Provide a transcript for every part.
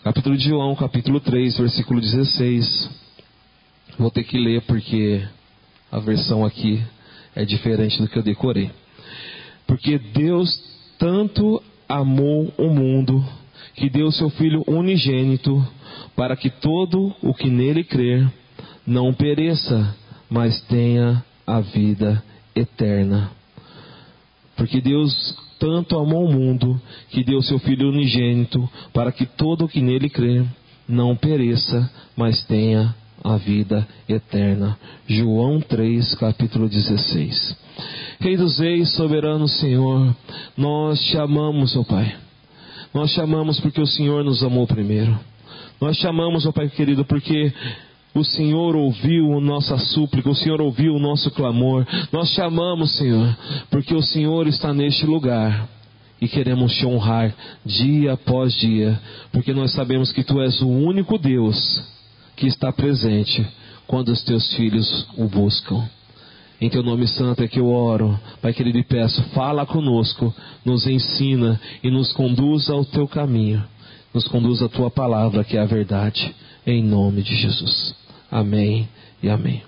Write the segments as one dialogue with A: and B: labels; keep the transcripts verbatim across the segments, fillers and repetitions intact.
A: Capítulo de João, capítulo três, versículo dezesseis. Vou ter que ler porque a versão aqui é diferente do que eu decorei. Porque Deus tanto amou o mundo, que deu seu Filho unigênito, para que todo o que nele crer não pereça, mas tenha a vida eterna. Porque Deus tanto amou o mundo, que deu seu Filho unigênito, para que todo o que nele crer não pereça, mas tenha a vida eterna. João três, capítulo dezesseis. Rei dos reis, soberano Senhor, nós te amamos, ó Pai. Nós te amamos porque o Senhor nos amou primeiro. Nós te amamos, ó Pai querido, porque o Senhor ouviu a nossa súplica, o Senhor ouviu o nosso clamor. Nós te amamos, Senhor, porque o Senhor está neste lugar e queremos te honrar dia após dia, porque nós sabemos que Tu és o único Deus que está presente quando os Teus filhos o buscam. Em Teu nome santo é que eu oro, Pai querido, e peço, fala conosco, nos ensina e nos conduza ao Teu caminho, nos conduza a Tua palavra, que é a verdade, em nome de Jesus. Amém e amém.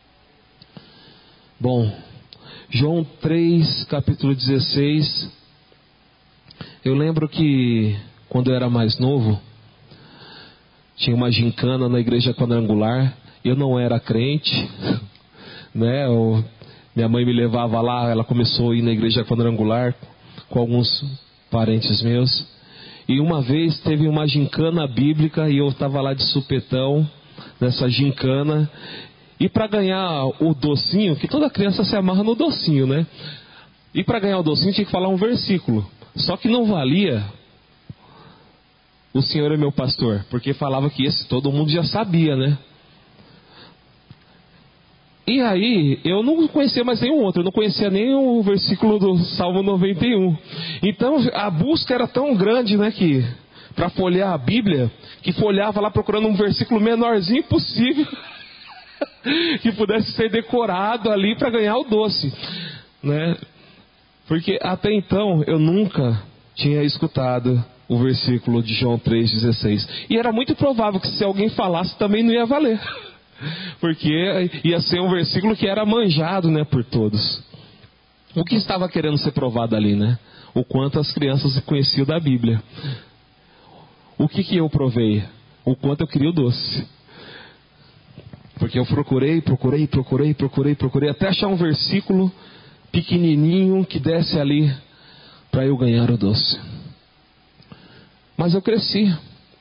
A: Bom, João três, capítulo dezesseis. Eu lembro que quando eu era mais novo, tinha uma gincana na igreja quadrangular. Eu não era crente, né? Eu, minha mãe me levava lá, ela começou a ir na igreja quadrangular com alguns parentes meus. E uma vez teve uma gincana bíblica e eu estava lá de supetão nessa gincana. E para ganhar o docinho, que toda criança se amarra no docinho, né? E para ganhar o docinho tinha que falar um versículo. Só que não valia o Senhor é meu pastor, porque falava que esse todo mundo já sabia, né? E aí, eu não conhecia mais nenhum outro, eu não conhecia nem o versículo do Salmo noventa e um. Então, a busca era tão grande, né, que para folhear a Bíblia, que folhava lá procurando um versículo menorzinho possível, que pudesse ser decorado ali para ganhar o doce, né? Porque até então, eu nunca tinha escutado o versículo de João três, dezesseis. E era muito provável que se alguém falasse também não ia valer. Porque ia ser um versículo que era manjado, né, por todos. O que estava querendo ser provado ali, né? O quanto as crianças conheciam da Bíblia. O que que eu provei? O quanto eu queria o doce. Porque eu procurei, procurei, procurei, procurei, procurei, até achar um versículo pequenininho que desse ali para eu ganhar o doce. Mas eu cresci.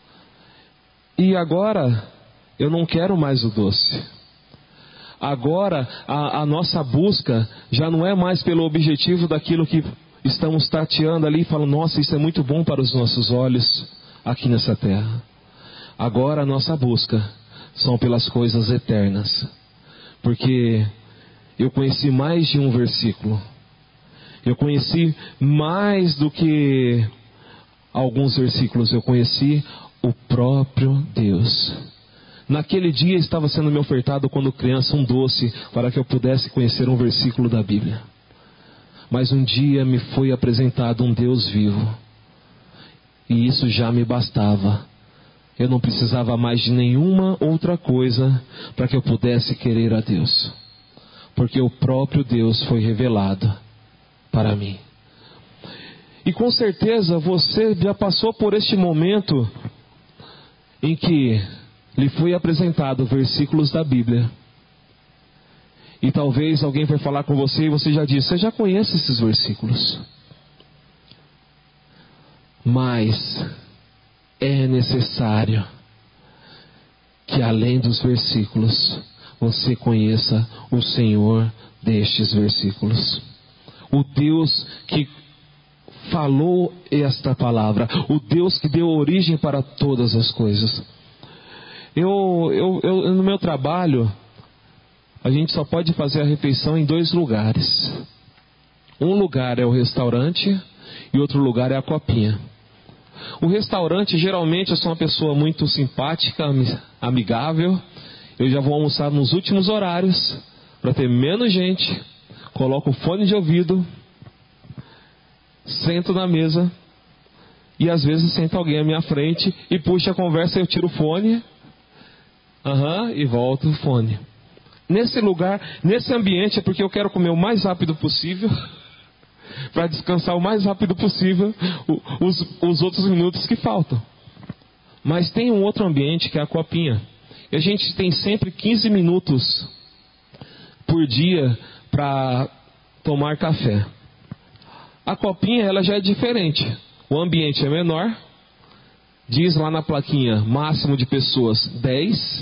A: E agora eu não quero mais o doce. Agora a, a nossa busca já não é mais pelo objetivo daquilo que estamos tateando ali e falando, nossa, isso é muito bom para os nossos olhos aqui nessa terra. Agora a nossa busca são pelas coisas eternas. Porque eu conheci mais de um versículo. Eu conheci mais do que alguns versículos. Eu conheci o próprio Deus. Naquele dia estava sendo me ofertado quando criança um doce para que eu pudesse conhecer um versículo da Bíblia. Mas um dia me foi apresentado um Deus vivo. E isso já me bastava. Eu não precisava mais de nenhuma outra coisa para que eu pudesse querer a Deus. Porque o próprio Deus foi revelado para mim. E com certeza você já passou por este momento em que lhe foi apresentado versículos da Bíblia. E talvez alguém vai falar com você e você já disse, você já conhece esses versículos. Mas é necessário que além dos versículos, você conheça o Senhor destes versículos. O Deus que falou esta palavra. O Deus que deu origem para todas as coisas. Eu, eu, eu, no meu trabalho, a gente só pode fazer a refeição em dois lugares. Um lugar é o restaurante e outro lugar é a copinha. O restaurante, geralmente, eu sou uma pessoa muito simpática, amigável. Eu já vou almoçar nos últimos horários, para ter menos gente. Coloco o fone de ouvido, sento na mesa E às vezes senta alguém à minha frente e puxa a conversa, eu tiro o fone, aham, e volto o fone. Nesse lugar, nesse ambiente, é porque eu quero comer o mais rápido possível, para descansar o mais rápido possível os, os outros minutos que faltam. Mas tem um outro ambiente que é a copinha. E a gente tem sempre quinze minutos por dia para tomar café. A copinha, ela já é diferente. O ambiente é menor. Diz lá na plaquinha, máximo de pessoas dez.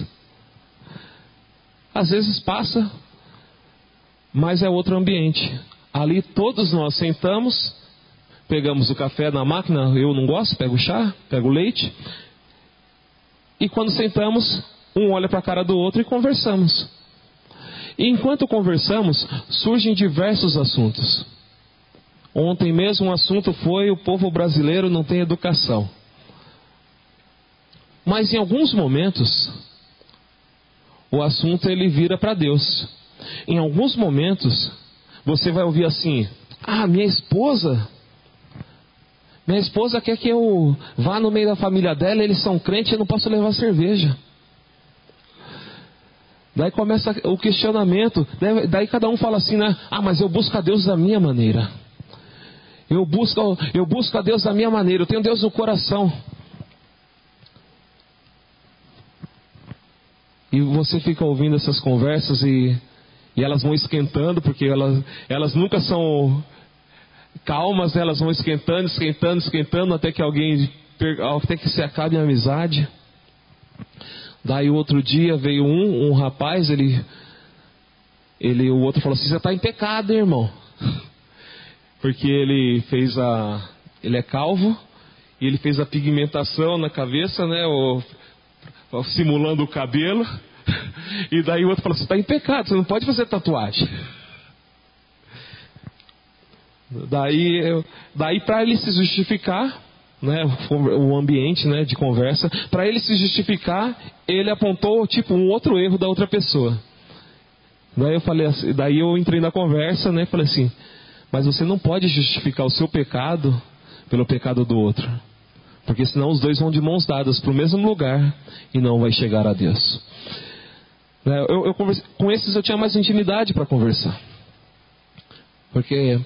A: Às vezes passa, mas é outro ambiente. Ali todos nós sentamos, pegamos o café na máquina, eu não gosto, pego o chá, pego o leite. E quando sentamos, um olha para a cara do outro e conversamos. E enquanto conversamos, surgem diversos assuntos. Ontem mesmo um assunto foi: o povo brasileiro não tem educação. Mas em alguns momentos, o assunto ele vira para Deus. Em alguns momentos, você vai ouvir assim: ah, minha esposa, minha esposa quer que eu vá no meio da família dela, eles são crentes e eu não posso levar cerveja. Daí começa o questionamento, daí, daí cada um fala assim, né? Ah, mas eu busco a Deus da minha maneira. Eu busco, eu busco a Deus da minha maneira, eu tenho Deus no coração. E você fica ouvindo essas conversas e, e elas vão esquentando, porque elas, elas nunca são calmas, elas vão esquentando, esquentando, esquentando, até que alguém, até que se acabe a amizade. Daí o outro dia veio um, um rapaz, ele, ele, o outro falou assim: você está em pecado, hein, irmão? Porque ele fez a, ele é calvo, e ele fez a pigmentação na cabeça, né, o, simulando o cabelo. E daí o outro falou: você está em pecado, você não pode fazer tatuagem. Daí, daí para ele se justificar, né, o ambiente, né, de conversa, para ele se justificar, ele apontou tipo um outro erro da outra pessoa. Daí eu falei assim, daí eu entrei na conversa, né, falei assim: mas você não pode justificar o seu pecado pelo pecado do outro, porque senão os dois vão de mãos dadas para o mesmo lugar e não vai chegar a Deus. Eu, eu converse, com esses eu tinha mais intimidade para conversar, porque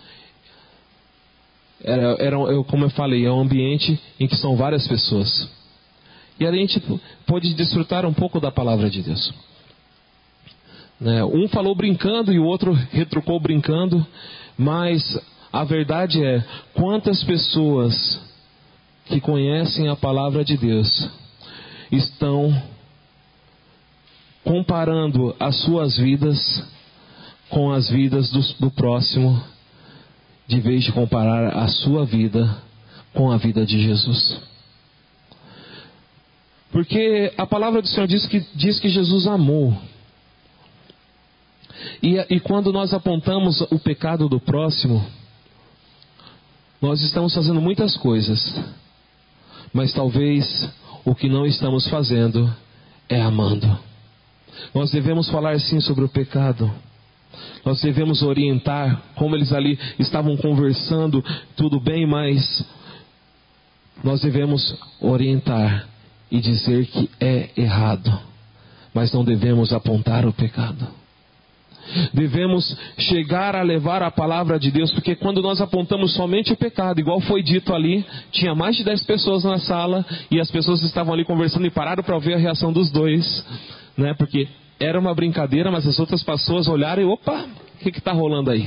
A: Era, era, eu, como eu falei, é um ambiente em que são várias pessoas. E a gente pôde desfrutar um pouco da palavra de Deus. Né? Um falou brincando e o outro retrucou brincando. Mas a verdade é, quantas pessoas que conhecem a palavra de Deus estão comparando as suas vidas com as vidas do, do próximo, de vez de comparar a sua vida com a vida de Jesus. Porque a palavra do Senhor diz que, diz que Jesus amou. E, e quando nós apontamos o pecado do próximo, nós estamos fazendo muitas coisas, mas talvez o que não estamos fazendo é amando. Nós devemos falar sim sobre o pecado. Nós devemos orientar, como eles ali estavam conversando, tudo bem, mas nós devemos orientar e dizer que é errado, mas não devemos apontar o pecado. Devemos chegar a levar a palavra de Deus, porque quando nós apontamos somente o pecado, igual foi dito ali, tinha mais de dez pessoas na sala e as pessoas estavam ali conversando e pararam para ver a reação dos dois, né? Porque era uma brincadeira, mas as outras pessoas olharam e opa, o que está rolando aí?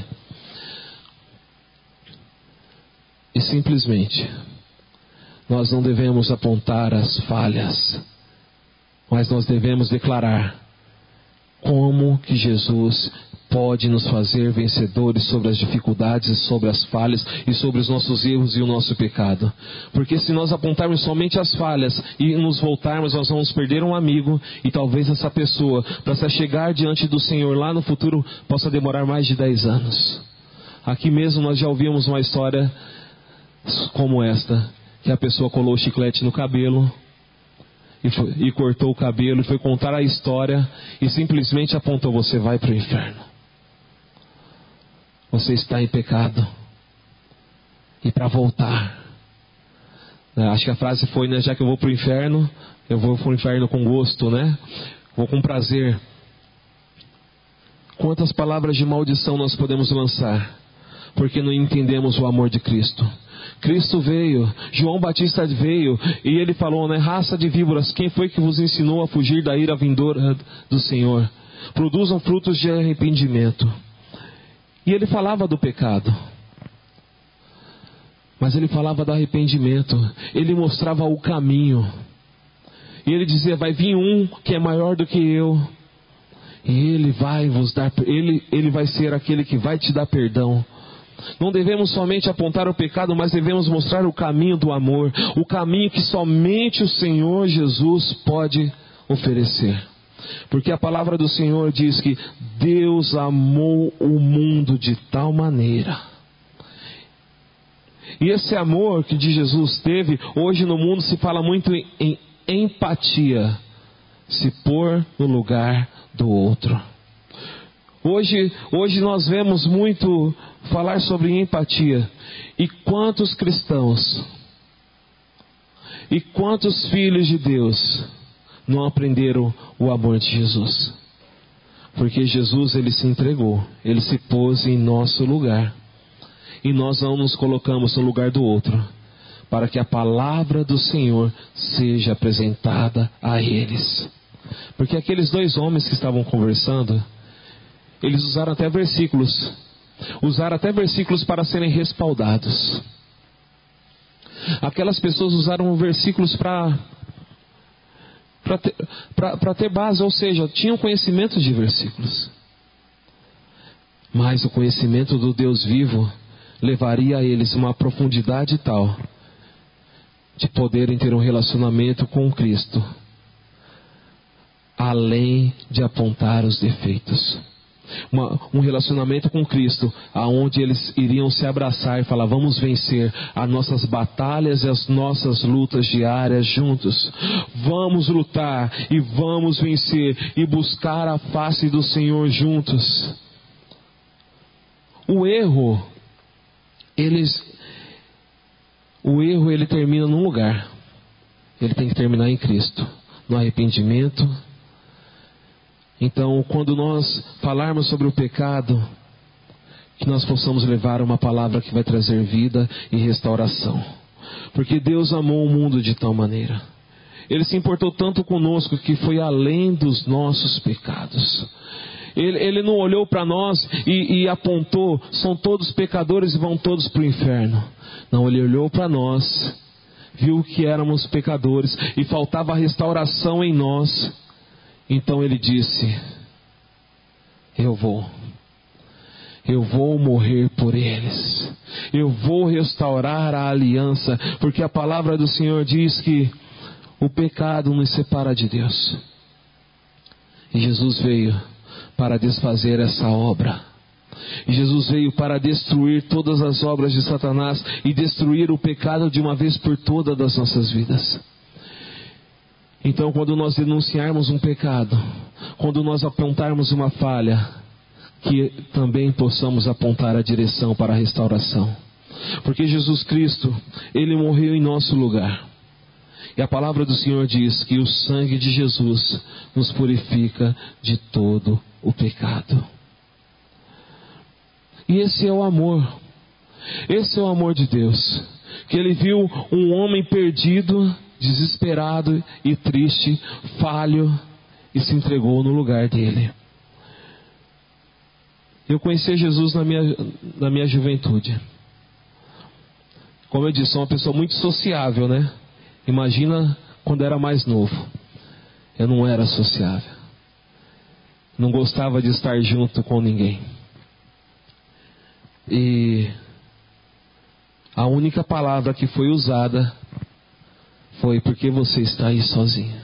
A: E simplesmente, nós não devemos apontar as falhas, mas nós devemos declarar como que Jesus pode nos fazer vencedores sobre as dificuldades, sobre as falhas e sobre os nossos erros e o nosso pecado. Porque se nós apontarmos somente as falhas e nos voltarmos, nós vamos perder um amigo, e talvez essa pessoa, para se chegar diante do Senhor lá no futuro, possa demorar mais de dez anos. Aqui mesmo nós já ouvimos uma história como esta, que a pessoa colou o chiclete no cabelo e, foi, e cortou o cabelo e foi contar a história e simplesmente apontou: você vai para o inferno. Você está em pecado. E para voltar, Acho que a frase foi, né? Já que eu vou para o inferno, eu vou para o inferno com gosto, né? Vou com prazer. Quantas palavras de maldição nós podemos lançar, porque não entendemos o amor de Cristo. Cristo veio, João Batista veio, e ele falou, né? Raça de víboras, quem foi que vos ensinou a fugir da ira vindoura do Senhor? Produzam frutos de arrependimento. E ele falava do pecado, mas ele falava do arrependimento. Ele mostrava o caminho. E ele dizia, vai vir um que é maior do que eu, e ele vai vos dar, ele, ele vai ser aquele que vai te dar perdão. Não devemos somente apontar o pecado, mas devemos mostrar o caminho do amor, o caminho que somente o Senhor Jesus pode oferecer. Porque a palavra do Senhor diz que Deus amou o mundo de tal maneira. E esse amor que de Jesus teve, hoje no mundo se fala muito em, em empatia, se pôr no lugar do outro. Hoje, hoje nós vemos muito falar sobre empatia. E quantos cristãos, e quantos filhos de Deus não aprenderam o amor de Jesus? Porque Jesus, ele se entregou, ele se pôs em nosso lugar. E nós não nos colocamos no lugar do outro, para que a palavra do Senhor seja apresentada a eles. Porque aqueles dois homens que estavam conversando, eles usaram até versículos, usaram até versículos para serem respaldados. Aquelas pessoas usaram versículos para para ter, para ter base, ou seja, tinham conhecimento de versículos. Mas o conhecimento do Deus vivo levaria a eles uma profundidade tal de poderem ter um relacionamento com Cristo, além de apontar os defeitos. Uma, um relacionamento com Cristo, aonde eles iriam se abraçar e falar, vamos vencer as nossas batalhas e as nossas lutas diárias juntos. Vamos lutar e vamos vencer e buscar a face do Senhor juntos. O erro, eles, o erro ele termina num lugar. Ele tem que terminar em Cristo, no arrependimento. Então, quando nós falarmos sobre o pecado, que nós possamos levar uma palavra que vai trazer vida e restauração. Porque Deus amou o mundo de tal maneira. Ele se importou tanto conosco que foi além dos nossos pecados. Ele, ele não olhou para nós e, e apontou, são todos pecadores e vão todos para o inferno. Não, ele olhou para nós, viu que éramos pecadores e faltava restauração em nós. Então ele disse, eu vou, eu vou morrer por eles, eu vou restaurar a aliança, porque a palavra do Senhor diz que o pecado nos separa de Deus. E Jesus veio para desfazer essa obra. E Jesus veio para destruir todas as obras de Satanás e destruir o pecado de uma vez por todas das nossas vidas. Então, quando nós denunciarmos um pecado, quando nós apontarmos uma falha, que também possamos apontar a direção para a restauração. Porque Jesus Cristo, Ele morreu em nosso lugar. E a palavra do Senhor diz que o sangue de Jesus nos purifica de todo o pecado. E esse é o amor. Esse é o amor de Deus. Que Ele viu um homem perdido, desesperado e triste, falho, e se entregou no lugar dele. Eu conheci Jesus na minha, na minha juventude. Como eu disse, sou uma pessoa muito sociável, né? Imagina quando era mais novo. Eu não era sociável. Não gostava de estar junto com ninguém. E a única palavra que foi usada foi, porque você está aí sozinho.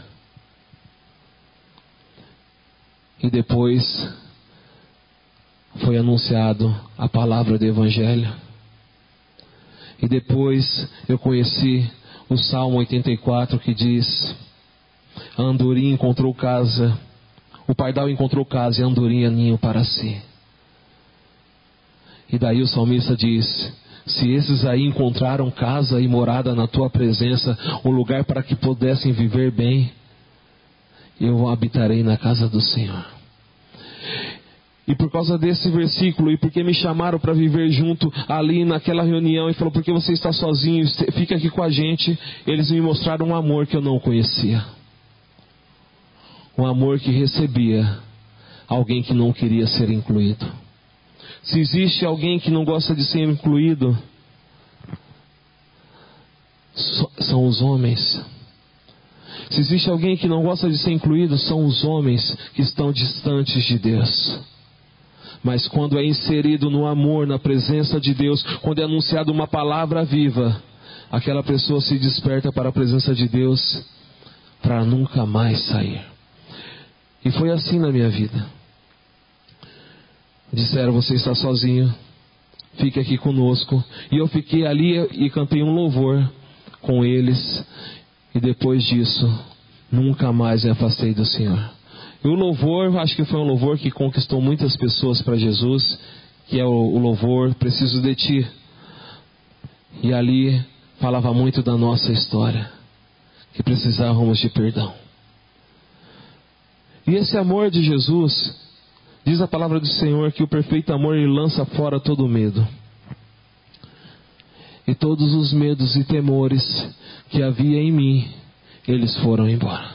A: E depois foi anunciado a palavra do Evangelho. E depois eu conheci o Salmo oitenta e quatro, que diz: a andorinha encontrou casa, o pardal encontrou casa e a andorinha ninho para si. E daí o salmista diz: Se esses aí encontraram casa e morada na tua presença, um lugar para que pudessem viver bem, eu habitarei na casa do Senhor. E por causa desse versículo, e porque me chamaram para viver junto ali naquela reunião, e falou, porque você está sozinho, fica aqui com a gente, eles me mostraram um amor que eu não conhecia. Um amor que recebia alguém que não queria ser incluído. Se existe alguém que não gosta de ser incluído, são os homens. Se existe alguém que não gosta de ser incluído, são os homens que estão distantes de Deus. Mas quando é inserido no amor, na presença de Deus, quando é anunciada uma palavra viva, aquela pessoa se desperta para a presença de Deus para nunca mais sair. E foi assim na minha vida. Disseram, você está sozinho, fique aqui conosco. E eu fiquei ali e cantei um louvor com eles. E depois disso, nunca mais me afastei do Senhor. E o louvor, acho que foi um louvor que conquistou muitas pessoas para Jesus, que é o, o louvor Preciso de Ti. E ali falava muito da nossa história, que precisávamos de perdão. E esse amor de Jesus, diz a palavra do Senhor que o perfeito amor ele lança fora todo medo. E todos os medos e temores que havia em mim, eles foram embora.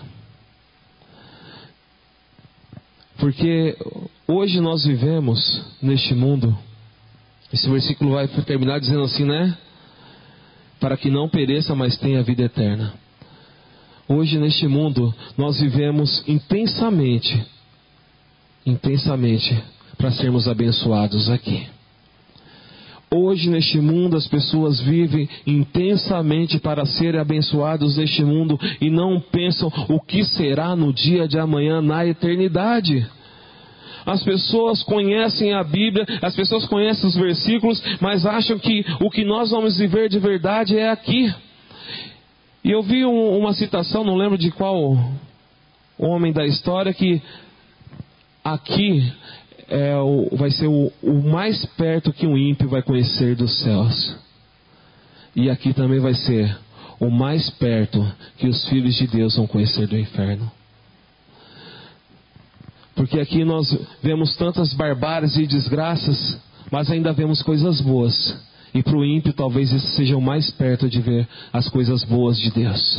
A: Porque hoje nós vivemos neste mundo, esse versículo vai terminar dizendo assim, né? Para que não pereça, mas tenha vida eterna. Hoje neste mundo nós vivemos intensamente, intensamente para sermos abençoados aqui. Hoje neste mundo as pessoas vivem intensamente para serem abençoados neste mundo e não pensam o que será no dia de amanhã, na eternidade. As pessoas conhecem a Bíblia, as pessoas conhecem os versículos, mas acham que o que nós vamos viver de verdade é aqui. E eu vi um, uma citação, não lembro de qual homem da história, que aqui é o, vai ser o, o mais perto que um ímpio vai conhecer dos céus. E aqui também vai ser o mais perto que os filhos de Deus vão conhecer do inferno. Porque aqui nós vemos tantas barbáries e desgraças, mas ainda vemos coisas boas. E para o ímpio talvez esse seja o mais perto de ver as coisas boas de Deus.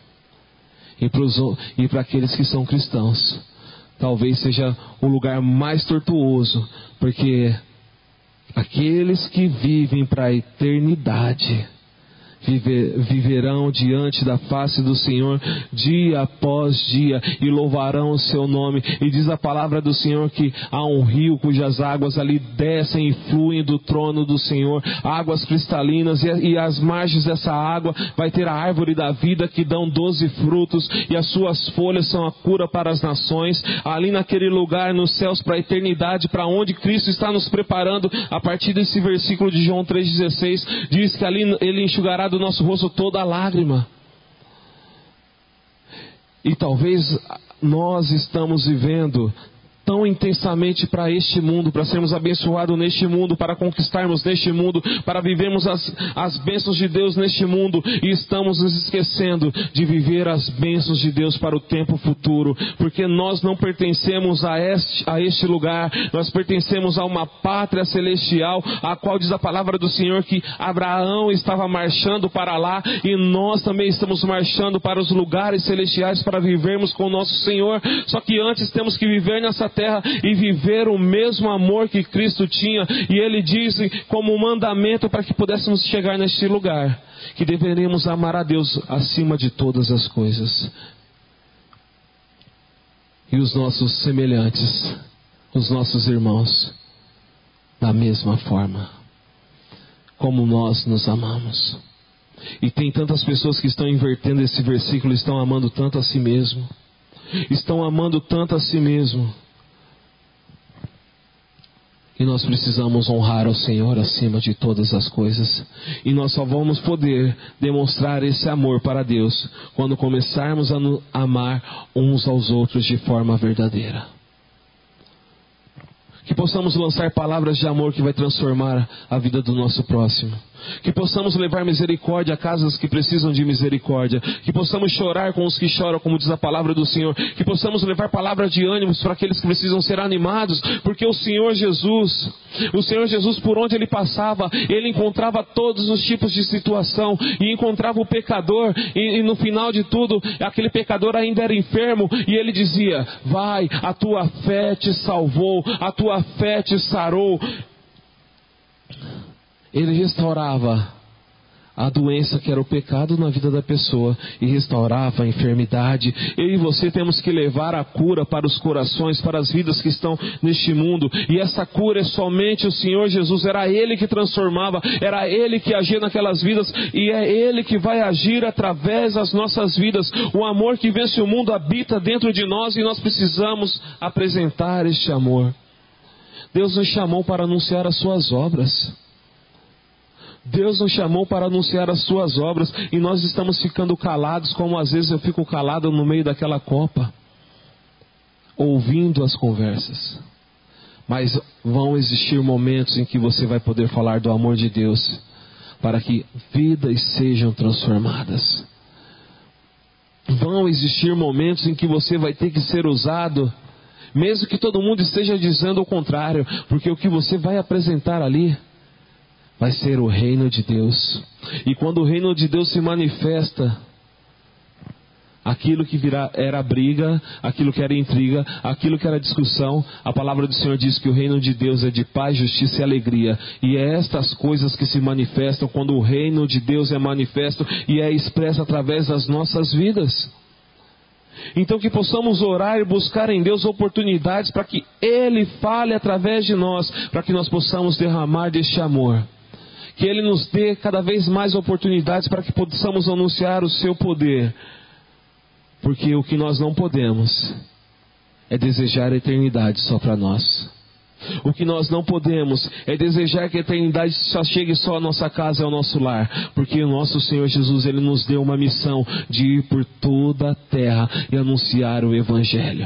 A: E para aqueles que são cristãos, talvez seja o lugar mais tortuoso, porque aqueles que vivem para a eternidade Viver, viverão diante da face do Senhor dia após dia e louvarão o seu nome. E diz a palavra do Senhor que há um rio cujas águas ali descem e fluem do trono do Senhor, águas cristalinas, e, e as margens dessa água vai ter a árvore da vida que dão doze frutos e as suas folhas são a cura para as nações. Ali naquele lugar nos céus para a eternidade, para onde Cristo está nos preparando, a partir desse versículo de João três dezesseis, diz que ali Ele enxugará do nosso rosto toda a lágrima. E talvez nós estamos vivendo tão intensamente para este mundo, para sermos abençoados neste mundo, para conquistarmos neste mundo, para vivermos as, as bênçãos de Deus neste mundo, e estamos nos esquecendo de viver as bênçãos de Deus para o tempo futuro, porque nós não pertencemos a este, a este lugar, nós pertencemos a uma pátria celestial, a qual diz a palavra do Senhor que Abraão estava marchando para lá, e nós também estamos marchando para os lugares celestiais para vivermos com o nosso Senhor. Só que antes temos que viver nessa terra e viver o mesmo amor que Cristo tinha. E Ele diz como um mandamento para que pudéssemos chegar neste lugar, que deveríamos amar a Deus acima de todas as coisas, e os nossos semelhantes, os nossos irmãos, da mesma forma como nós nos amamos. E tem tantas pessoas que estão invertendo esse versículo, estão amando tanto a si mesmo, estão amando tanto a si mesmo. E nós precisamos honrar ao Senhor acima de todas as coisas. E nós só vamos poder demonstrar esse amor para Deus quando começarmos a amar uns aos outros de forma verdadeira. Que possamos lançar palavras de amor que vai transformar a vida do nosso próximo. Que possamos levar misericórdia a casas que precisam de misericórdia. Que possamos chorar com os que choram, como diz a palavra do Senhor. Que possamos levar palavra de ânimo para aqueles que precisam ser animados. Porque o Senhor Jesus, o Senhor Jesus, por onde Ele passava, Ele encontrava todos os tipos de situação. E encontrava o pecador. E, e no final de tudo, aquele pecador ainda era enfermo. E Ele dizia: vai, a tua fé te salvou. A tua fé te sarou. Ele restaurava a doença que era o pecado na vida da pessoa e restaurava a enfermidade. Eu e você temos que levar a cura para os corações, para as vidas que estão neste mundo. E essa cura é somente o Senhor Jesus. Era Ele que transformava, era Ele que agia naquelas vidas e é Ele que vai agir através das nossas vidas. O amor que vence o mundo habita dentro de nós e nós precisamos apresentar este amor. Deus nos chamou para anunciar as suas obras. Deus nos chamou para anunciar as suas obras e nós estamos ficando calados, como às vezes eu fico calado no meio daquela copa, ouvindo as conversas. Mas vão existir momentos em que você vai poder falar do amor de Deus, para que vidas sejam transformadas. Vão existir momentos em que você vai ter que ser usado, mesmo que todo mundo esteja dizendo o contrário, porque o que você vai apresentar ali vai ser o reino de Deus. E quando o reino de Deus se manifesta, aquilo que virá era briga, aquilo que era intriga, aquilo que era discussão, a palavra do Senhor diz que o reino de Deus é de paz, justiça e alegria. E é estas coisas que se manifestam quando o reino de Deus é manifesto e é expresso através das nossas vidas. Então que possamos orar e buscar em Deus oportunidades para que Ele fale através de nós, para que nós possamos derramar deste amor. Que Ele nos dê cada vez mais oportunidades para que possamos anunciar o seu poder. Porque o que nós não podemos é desejar a eternidade só para nós. O que nós não podemos é desejar que a eternidade só chegue só à nossa casa e ao nosso lar. Porque o nosso Senhor Jesus, Ele nos deu uma missão de ir por toda a terra e anunciar o Evangelho.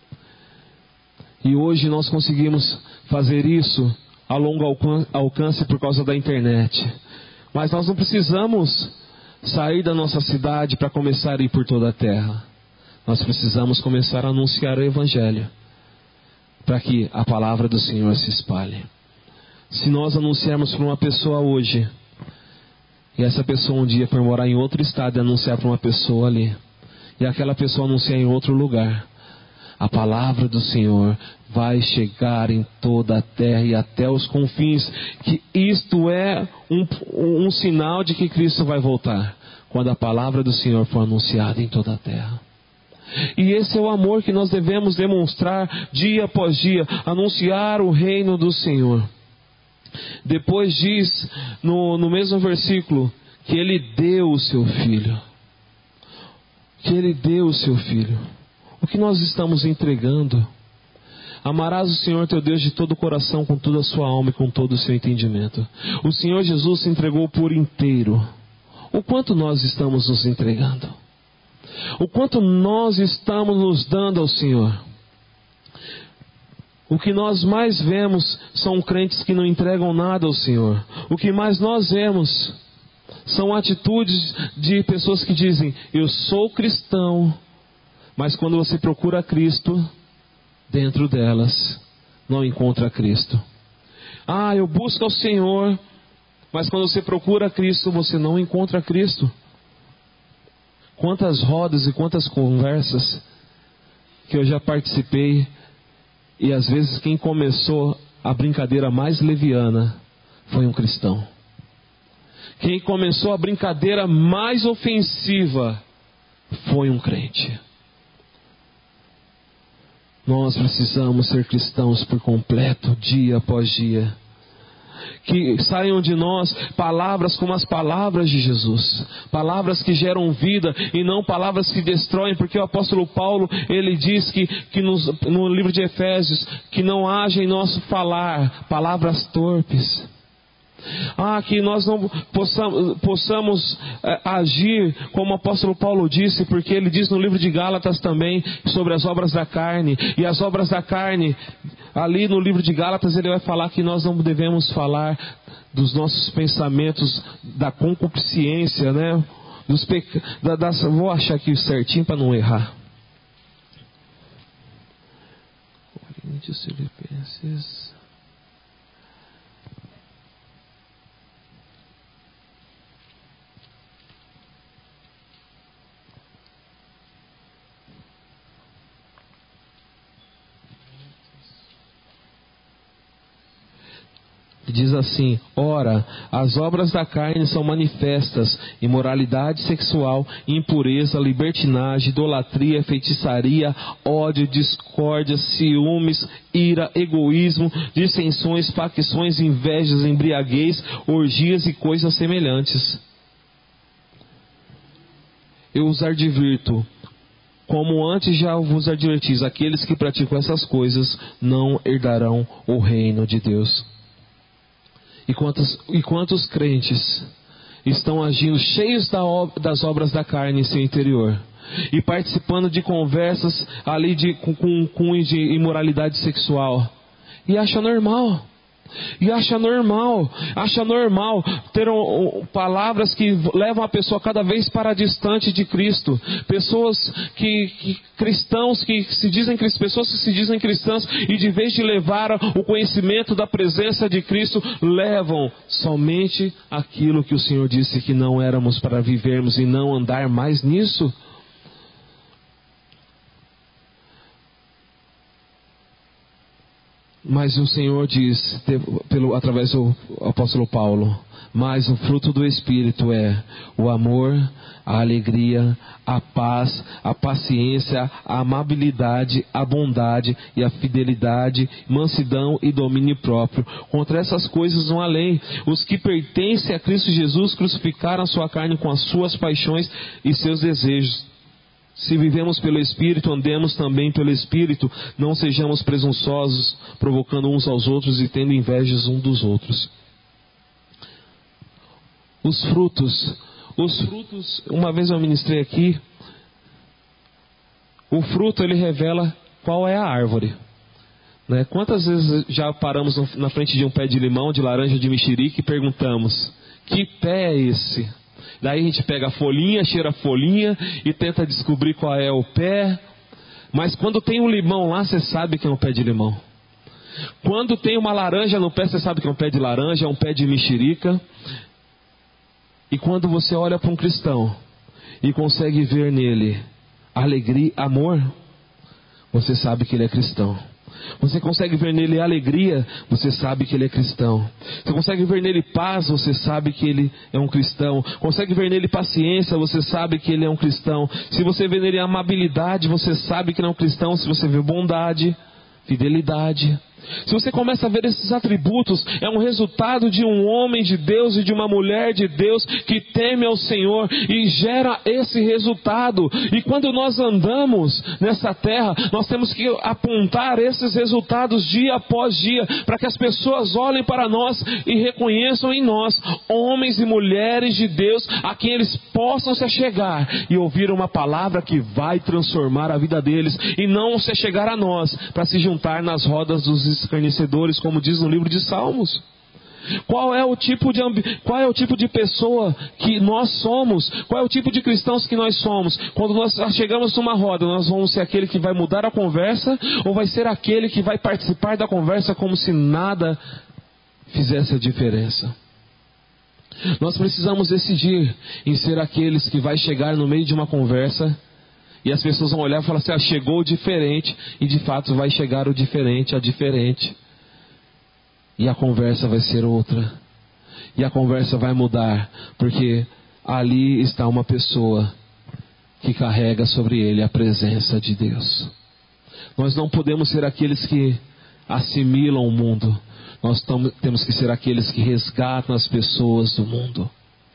A: E hoje nós conseguimos fazer isso a longo alcance por causa da internet. Mas nós não precisamos sair da nossa cidade para começar a ir por toda a terra. Nós precisamos começar a anunciar o Evangelho, para que a palavra do Senhor se espalhe. Se nós anunciarmos para uma pessoa hoje, e essa pessoa um dia for morar em outro estado e anunciar para uma pessoa ali, e aquela pessoa anunciar em outro lugar, a palavra do Senhor vai chegar em toda a terra e até os confins, que isto é um, um sinal de que Cristo vai voltar, quando a palavra do Senhor for anunciada em toda a terra. E esse é o amor que nós devemos demonstrar dia após dia, anunciar o reino do Senhor. Depois diz no, no mesmo versículo que Ele deu o seu Filho. Que Ele deu o seu Filho. O que nós estamos entregando? Amarás o Senhor teu Deus de todo o coração, com toda a sua alma e com todo o seu entendimento. O Senhor Jesus se entregou por inteiro. O quanto nós estamos nos entregando? O quanto nós estamos nos dando ao Senhor? O que nós mais vemos são crentes que não entregam nada ao Senhor. O que mais nós vemos são atitudes de pessoas que dizem: eu sou cristão, mas quando você procura Cristo, dentro delas não encontra Cristo. Ah, eu busco ao Senhor, mas quando você procura Cristo, você não encontra Cristo. Quantas rodas e quantas conversas que eu já participei, e às vezes quem começou a brincadeira mais leviana foi um cristão. Quem começou a brincadeira mais ofensiva foi um crente. Nós precisamos ser cristãos por completo, dia após dia. Que saiam de nós palavras como as palavras de Jesus, palavras que geram vida e não palavras que destroem, porque o apóstolo Paulo, ele diz que, que nos, no livro de Efésios, que não haja em nosso falar palavras torpes. Ah, que nós não possamos, possamos é, agir como o apóstolo Paulo disse, porque ele diz no livro de Gálatas também sobre as obras da carne. E as obras da carne, ali no livro de Gálatas ele vai falar que nós não devemos falar dos nossos pensamentos, da concupiscência, né? Dos peca... da, das... Vou achar aqui certinho para não errar. Coríntios, Filipenses. Diz assim: ora, as obras da carne são manifestas: imoralidade sexual, impureza, libertinagem, idolatria, feitiçaria, ódio, discórdia, ciúmes, ira, egoísmo, dissensões, facções, invejas, embriaguez, orgias e coisas semelhantes. Eu os advirto, como antes já vos advertis, aqueles que praticam essas coisas não herdarão o reino de Deus. E quantos, e quantos crentes estão agindo cheios da, das obras da carne em seu interior e participando de conversas ali de, com, com, com de imoralidade sexual e acha normal, e acha normal, acha normal ter um, um, palavras que levam a pessoa cada vez para distante de Cristo, pessoas que, que cristãos que se dizem pessoas que se dizem cristãs e de vez de levar o conhecimento da presença de Cristo, levam somente aquilo que o Senhor disse que não éramos para vivermos e não andar mais nisso. Mas o Senhor diz, pelo, através do apóstolo Paulo, mas o fruto do Espírito é o amor, a alegria, a paz, a paciência, a amabilidade, a bondade e a fidelidade, mansidão e domínio próprio. Contra essas coisas não há lei. Os que pertencem a Cristo Jesus crucificaram a sua carne com as suas paixões e seus desejos. Se vivemos pelo Espírito, andemos também pelo Espírito, não sejamos presunçosos, provocando uns aos outros e tendo invejas uns dos outros. Os frutos, os frutos, uma vez eu ministrei aqui, o fruto ele revela qual é a árvore. Né? Quantas vezes já paramos na frente de um pé de limão, de laranja, de mexerica e perguntamos, que pé é esse? Daí a gente pega a folhinha, cheira a folhinha e tenta descobrir qual é o pé. Mas quando tem um limão lá, você sabe que é um pé de limão. Quando tem uma laranja no pé, você sabe que é um pé de laranja, é um pé de mexerica. E quando você olha para um cristão e consegue ver nele alegria, amor, você sabe que ele é cristão. Você consegue ver nele alegria, você sabe que ele é cristão. Você consegue ver nele paz, você sabe que ele é um cristão. Consegue ver nele paciência, você sabe que ele é um cristão. Se você vê nele amabilidade, você sabe que ele é um cristão. Se você vê bondade, fidelidade, se você começa a ver esses atributos, é um resultado de um homem de Deus e de uma mulher de Deus que teme ao Senhor e gera esse resultado. E quando nós andamos nessa terra, nós temos que apontar esses resultados dia após dia, para que as pessoas olhem para nós e reconheçam em nós homens e mulheres de Deus, a quem eles possam se achegar e ouvir uma palavra que vai transformar a vida deles, e não se achegar a nós para se juntar nas rodas dos escarnecedores, como diz no livro de Salmos. Qual é o tipo de qual é o tipo de pessoa que nós somos? Qual é o tipo de cristãos que nós somos? Quando nós chegamos numa roda, nós vamos ser aquele que vai mudar a conversa, ou vai ser aquele que vai participar da conversa como se nada fizesse a diferença? Nós precisamos decidir em ser aqueles que vai chegar no meio de uma conversa e as pessoas vão olhar e falar assim, ah, chegou o diferente, e de fato vai chegar o diferente, a diferente. E a conversa vai ser outra. E a conversa vai mudar, porque ali está uma pessoa que carrega sobre ele a presença de Deus. Nós não podemos ser aqueles que assimilam o mundo. Nós temos que ser aqueles que resgatam as pessoas do mundo.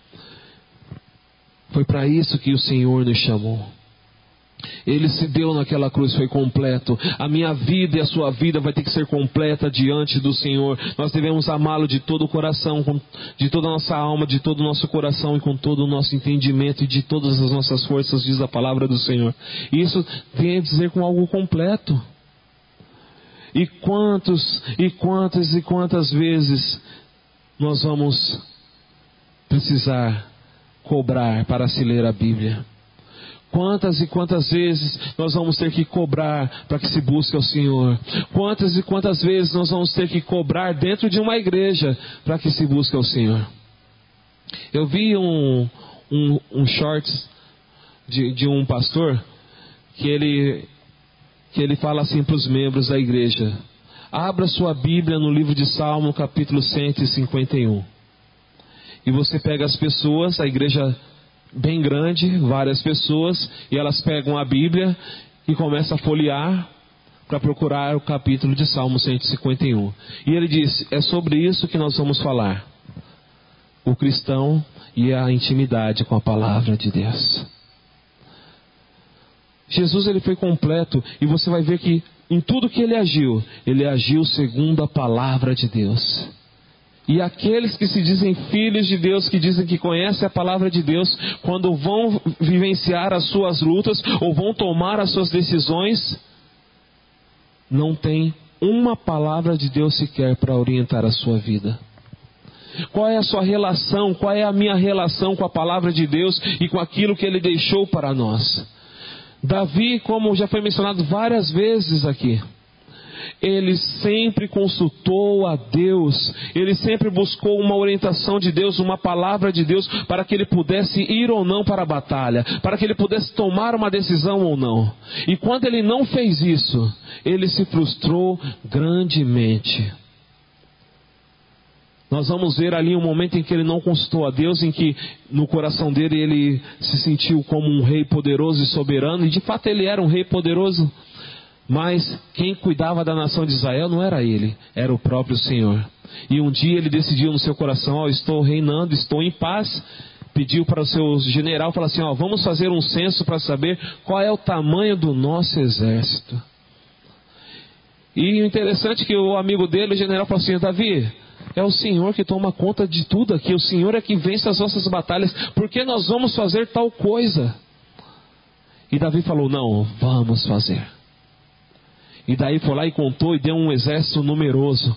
A: Foi para isso que o Senhor nos chamou. Ele se deu naquela cruz, foi completo. A minha vida e a sua vida vai ter que ser completa diante do Senhor. Nós devemos amá-lo de todo o coração, de toda a nossa alma, de todo o nosso coração e com todo o nosso entendimento e de todas as nossas forças, diz a palavra do Senhor. Isso tem a dizer com algo completo. E quantos, e quantas e quantas vezes nós vamos precisar cobrar para se ler a Bíblia? Quantas e quantas vezes nós vamos ter que cobrar para que se busque ao Senhor? Quantas e quantas vezes nós vamos ter que cobrar dentro de uma igreja para que se busque ao Senhor? Eu vi um, um, um shorts de, de um pastor que ele, que ele fala assim para os membros da igreja: abra sua Bíblia no livro de Salmo, capítulo cento e cinquenta e um. E você pega as pessoas, a igreja bem grande, várias pessoas, e elas pegam a Bíblia e começam a folhear para procurar o capítulo de Salmo cento e cinquenta e um. E ele disse: é sobre isso que nós vamos falar. O cristão e a intimidade com a palavra de Deus. Jesus, ele foi completo, e você vai ver que em tudo que ele agiu, ele agiu segundo a palavra de Deus. E aqueles que se dizem filhos de Deus, que dizem que conhecem a palavra de Deus, quando vão vivenciar as suas lutas ou vão tomar as suas decisões, não tem uma palavra de Deus sequer para orientar a sua vida. Qual é a sua relação? Qual é a minha relação com a palavra de Deus e com aquilo que ele deixou para nós? Davi, como já foi mencionado várias vezes aqui, ele sempre consultou a Deus, ele sempre buscou uma orientação de Deus, uma palavra de Deus, para que ele pudesse ir ou não para a batalha, para que ele pudesse tomar uma decisão ou não. E quando ele não fez isso, ele se frustrou grandemente. Nós vamos ver ali um momento em que ele não consultou a Deus, em que no coração dele ele se sentiu como um rei poderoso e soberano, e de fato ele era um rei poderoso. Mas quem cuidava da nação de Israel não era ele, era o próprio Senhor. E um dia ele decidiu no seu coração: ó, estou reinando, estou em paz. Pediu para o seu general, falou assim: ó, vamos fazer um censo para saber qual é o tamanho do nosso exército. E o interessante é que o amigo dele, o general, falou assim: Davi, é o Senhor que toma conta de tudo aqui, o Senhor é que vence as nossas batalhas, por que nós vamos fazer tal coisa? E Davi falou: não, vamos fazer. E daí foi lá e contou e deu um exército numeroso.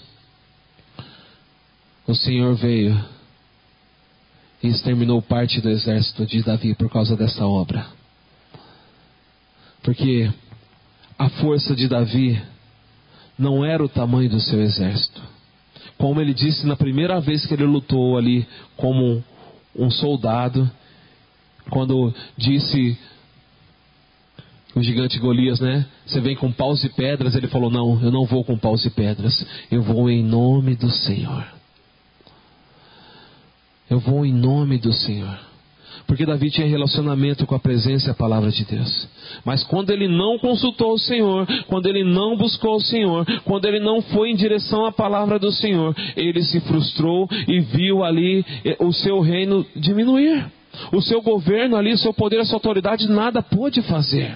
A: O Senhor veio e exterminou parte do exército de Davi por causa dessa obra. Porque a força de Davi não era o tamanho do seu exército. Como ele disse na primeira vez que ele lutou ali como um soldado, quando disse o gigante Golias, né? Você vem com paus e pedras. Ele falou: não, eu não vou com paus e pedras. Eu vou em nome do Senhor. Eu vou em nome do Senhor. Porque Davi tinha relacionamento com a presença e a palavra de Deus. Mas quando ele não consultou o Senhor, quando ele não buscou o Senhor, quando ele não foi em direção à palavra do Senhor, ele se frustrou e viu ali o seu reino diminuir. O seu governo ali, o seu poder, a sua autoridade, nada pôde fazer.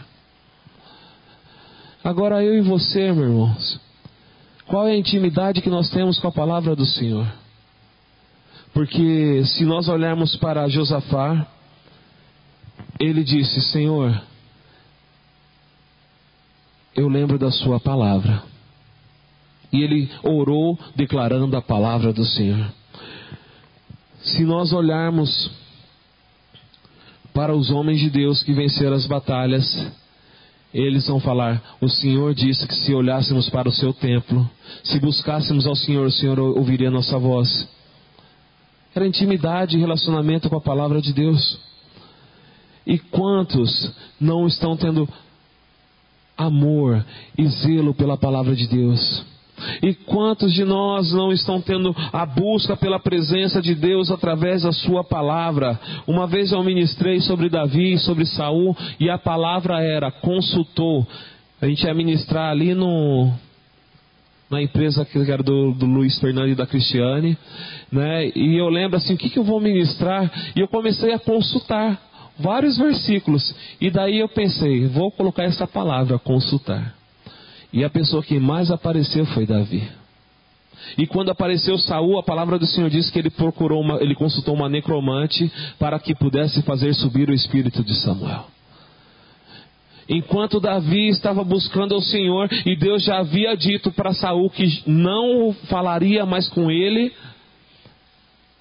A: Agora eu e você, meus irmãos, qual é a intimidade que nós temos com a palavra do Senhor? Porque se nós olharmos para Josafá, ele disse: Senhor, eu lembro da sua palavra. E ele orou declarando a palavra do Senhor. Se nós olharmos para os homens de Deus que venceram as batalhas, eles vão falar: o Senhor disse que se olhássemos para o seu templo, se buscássemos ao Senhor, o Senhor ouviria a nossa voz. Era intimidade e relacionamento com a palavra de Deus. E quantos não estão tendo amor e zelo pela palavra de Deus? E quantos de nós não estão tendo a busca pela presença de Deus através da sua palavra? Uma vez eu ministrei sobre Davi e sobre Saul, e a palavra era: consultou. A gente ia ministrar ali no, na empresa que era do, do Luiz Fernando e da Cristiane, né? E eu lembro assim: o que, que eu vou ministrar? E eu comecei a consultar vários versículos, e daí eu pensei: vou colocar essa palavra, consultar. E a pessoa que mais apareceu foi Davi. E quando apareceu Saul, a palavra do Senhor diz que ele procurou uma, ele consultou uma necromante para que pudesse fazer subir o espírito de Samuel. Enquanto Davi estava buscando ao Senhor, e Deus já havia dito para Saul que não falaria mais com ele,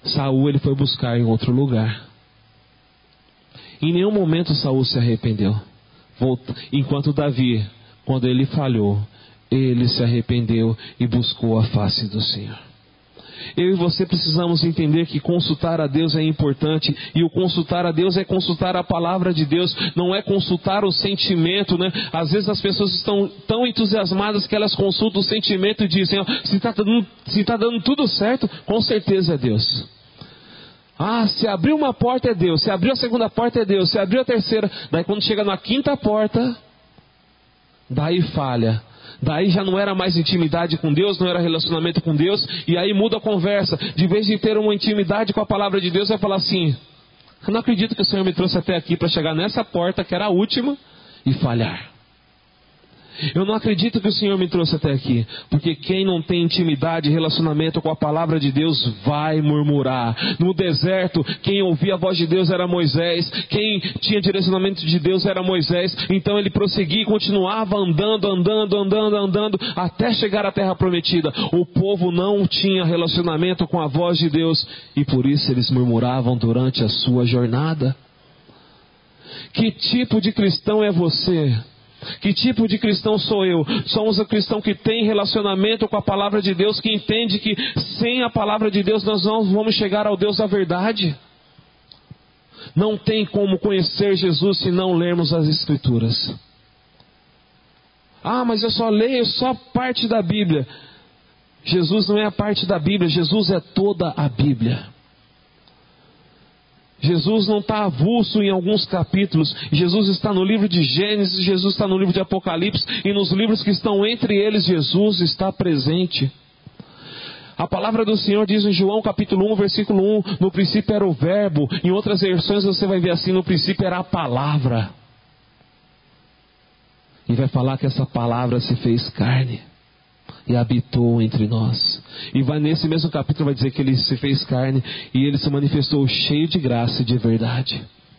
A: Saul ele foi buscar em outro lugar. Em nenhum momento Saul se arrependeu. Enquanto Davi, quando ele falhou, ele se arrependeu e buscou a face do Senhor. Eu e você precisamos entender que consultar a Deus é importante, e o consultar a Deus é consultar a palavra de Deus, não é consultar o sentimento, né? Às vezes as pessoas estão tão entusiasmadas que elas consultam o sentimento e dizem, ó, se está dando, se tá dando tudo certo, com certeza é Deus. Ah, se abriu uma porta é Deus, se abriu a segunda porta é Deus, se abriu a terceira, daí quando chega na quinta porta, daí falha. Daí já não era mais intimidade com Deus, não era relacionamento com Deus, e aí muda a conversa. De vez de ter uma intimidade com a palavra de Deus, vai falar assim, eu não acredito que o Senhor me trouxe até aqui para chegar nessa porta, que era a última, e falhar. Eu não acredito que o Senhor me trouxe até aqui, porque quem não tem intimidade e relacionamento com a palavra de Deus vai murmurar. No deserto, quem ouvia a voz de Deus era Moisés, quem tinha direcionamento de Deus era Moisés. Então ele prosseguia e continuava andando, andando, andando, andando, até chegar à terra prometida. O povo não tinha relacionamento com a voz de Deus, e por isso eles murmuravam durante a sua jornada. Que tipo de cristão é você? Que tipo de cristão sou eu? Somos o cristão que tem relacionamento com a palavra de Deus, que entende que sem a palavra de Deus nós não vamos chegar ao Deus da verdade. Não tem como conhecer Jesus se não lermos as Escrituras. Ah, mas eu só leio só parte da Bíblia. Jesus não é a parte da Bíblia, Jesus é toda a Bíblia. Jesus não está avulso em alguns capítulos. Jesus está no livro de Gênesis, Jesus está no livro de Apocalipse, e nos livros que estão entre eles, Jesus está presente. A palavra do Senhor diz em João capítulo um, versículo um, no princípio era o verbo. Em outras versões você vai ver assim, no princípio era a palavra. E vai falar que essa palavra se fez carne e habitou entre nós. E vai nesse mesmo capítulo vai dizer que ele se fez carne e ele se manifestou cheio de graça e de verdade.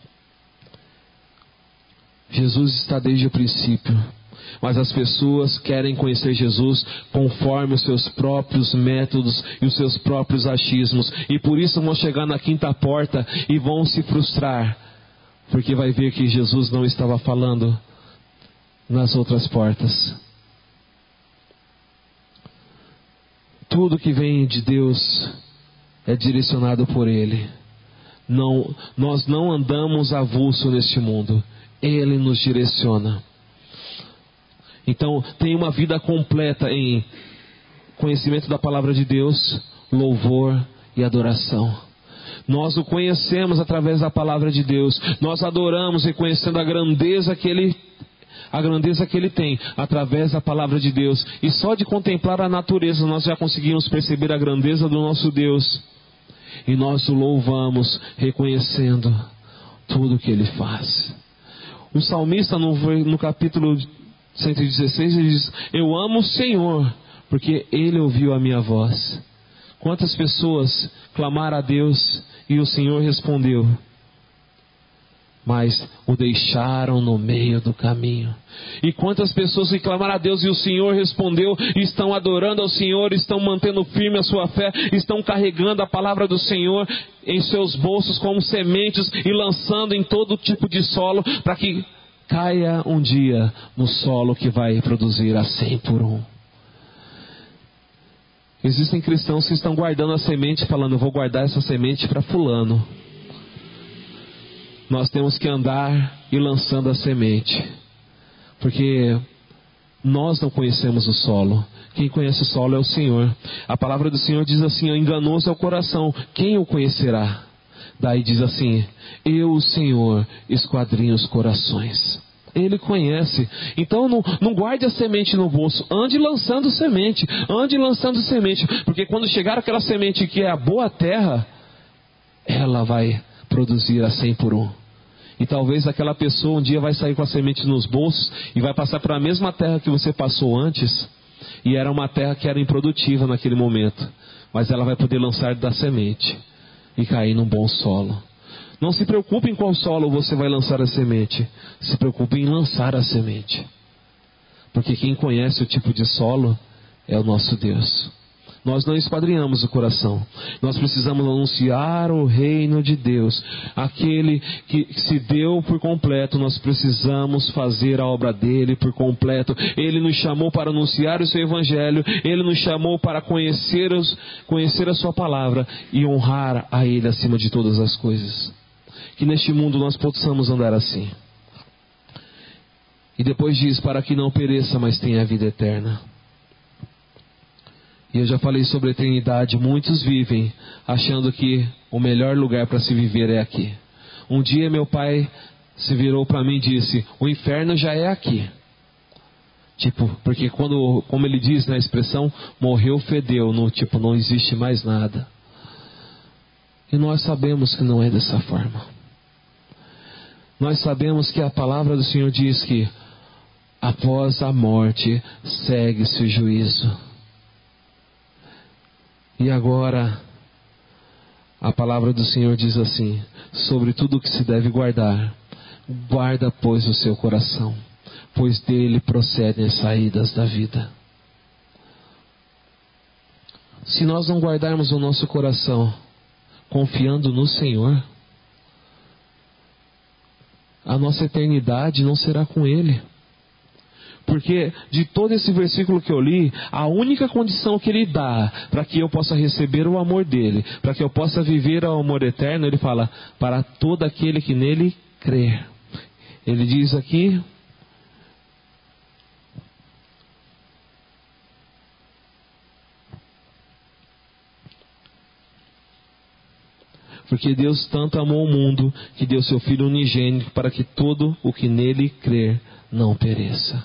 A: Jesus está desde o princípio, mas as pessoas querem conhecer Jesus conforme os seus próprios métodos e os seus próprios achismos, e por isso vão chegar na quinta porta e vão se frustrar, porque vai ver que Jesus não estava falando nas outras portas. Tudo que vem de Deus é direcionado por Ele. Não, nós não andamos avulso neste mundo. Ele nos direciona. Então, tem uma vida completa em conhecimento da palavra de Deus, louvor e adoração. Nós o conhecemos através da palavra de Deus. Nós adoramos reconhecendo a grandeza que Ele a grandeza que Ele tem através da palavra de Deus. E só de contemplar a natureza nós já conseguimos perceber a grandeza do nosso Deus. E nós o louvamos reconhecendo tudo que Ele faz. O salmista no, no capítulo cento e dezesseis ele diz, eu amo o Senhor porque Ele ouviu a minha voz. Quantas pessoas clamaram a Deus e o Senhor respondeu, mas o deixaram no meio do caminho. E quantas pessoas que clamaram a Deus e o Senhor respondeu, estão adorando ao Senhor, estão mantendo firme a sua fé, estão carregando a palavra do Senhor em seus bolsos como sementes e lançando em todo tipo de solo, para que caia um dia no solo que vai produzir a cem por um. Existem cristãos que estão guardando a semente, falando, eu vou guardar essa semente para fulano. Nós temos que andar e lançando a semente, porque nós não conhecemos o solo. Quem conhece o solo é o Senhor. A palavra do Senhor diz assim, enganoso é o coração, quem o conhecerá? Daí diz assim, eu, o Senhor, esquadrinho os corações. Ele conhece. Então não, não guarde a semente no bolso, ande lançando semente, ande lançando semente, porque quando chegar aquela semente que é a boa terra, ela vai produzir a cem por um. E talvez aquela pessoa um dia vai sair com a semente nos bolsos e vai passar para a mesma terra que você passou antes, e era uma terra que era improdutiva naquele momento, mas ela vai poder lançar da semente e cair num bom solo. Não se preocupe em qual solo você vai lançar a semente, se preocupe em lançar a semente, porque quem conhece o tipo de solo é o nosso Deus. Nós não esquadrinhamos o coração. Nós precisamos anunciar o reino de Deus. Aquele que se deu por completo, nós precisamos fazer a obra dele por completo. Ele nos chamou para anunciar o seu evangelho. Ele nos chamou para conhecer, os, conhecer a sua palavra e honrar a ele acima de todas as coisas. Que neste mundo nós possamos andar assim. E depois diz, para que não pereça, mas tenha a vida eterna. E eu já falei sobre a eternidade. Muitos vivem achando que o melhor lugar para se viver é aqui. Um dia meu pai se virou para mim e disse, o inferno já é aqui. Tipo, porque quando, como ele diz na expressão, morreu, fedeu, no, tipo, não existe mais nada. E nós sabemos que não é dessa forma. Nós sabemos que a palavra do Senhor diz que após a morte segue-se o juízo. E agora a palavra do Senhor diz assim, sobre tudo o que se deve guardar, guarda pois o seu coração, pois dele procedem as saídas da vida. Se nós não guardarmos o nosso coração confiando no Senhor, a nossa eternidade não será com Ele. Porque de todo esse versículo que eu li, a única condição que Ele dá para que eu possa receber o amor dEle, para que eu possa viver o amor eterno, Ele fala, para todo aquele que nele crê. Ele diz aqui, porque Deus tanto amou o mundo, que deu seu Filho unigênito, para que todo o que nele crer não pereça.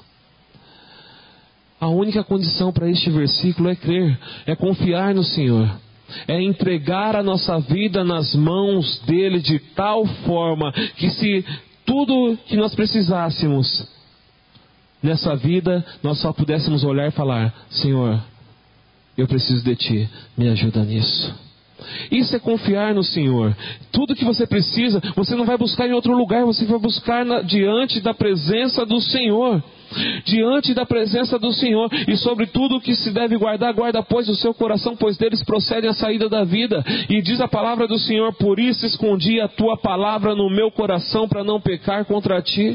A: A única condição para este versículo é crer, é confiar no Senhor, é entregar a nossa vida nas mãos dEle de tal forma que se tudo que nós precisássemos nessa vida, nós só pudéssemos olhar e falar, Senhor, eu preciso de Ti, me ajuda nisso. Isso é confiar no Senhor. Tudo que você precisa, você não vai buscar em outro lugar, você vai buscar na, diante da presença do Senhor. Diante da presença do Senhor. E sobre tudo que se deve guardar, guarda pois o seu coração, pois deles procede a saída da vida. E diz a palavra do Senhor, por isso escondi a tua palavra no meu coração, para não pecar contra ti.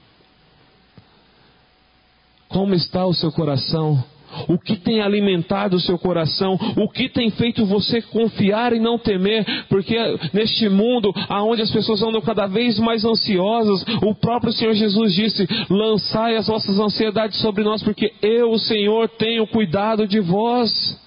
A: Como está o seu coração? O que tem alimentado o seu coração? O que tem feito você confiar e não temer? Porque neste mundo, onde as pessoas andam cada vez mais ansiosas, o próprio Senhor Jesus disse, lançai as vossas ansiedades sobre nós, porque eu, o Senhor, tenho cuidado de vós.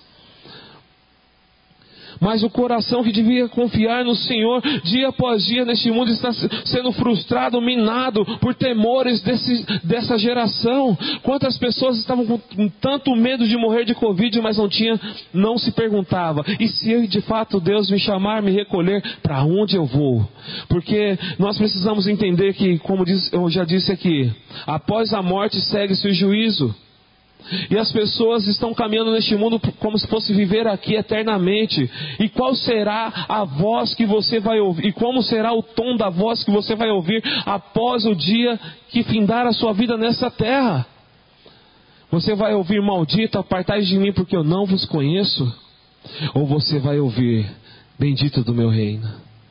A: Mas o coração que devia confiar no Senhor, dia após dia neste mundo, está sendo frustrado, minado por temores desse, dessa geração. Quantas pessoas estavam com tanto medo de morrer de Covid, mas não tinha, não se perguntava, e se eu, de fato Deus me chamar, me recolher, para onde eu vou? Porque nós precisamos entender que, como diz, eu já disse aqui, após a morte segue-se o juízo. E as pessoas estão caminhando neste mundo como se fosse viver aqui eternamente. E qual será a voz que você vai ouvir? E como será o tom da voz que você vai ouvir após o dia que findar a sua vida nessa terra? Você vai ouvir, maldito, apartai de mim porque eu não vos conheço? Ou você vai ouvir, bendito do meu reino?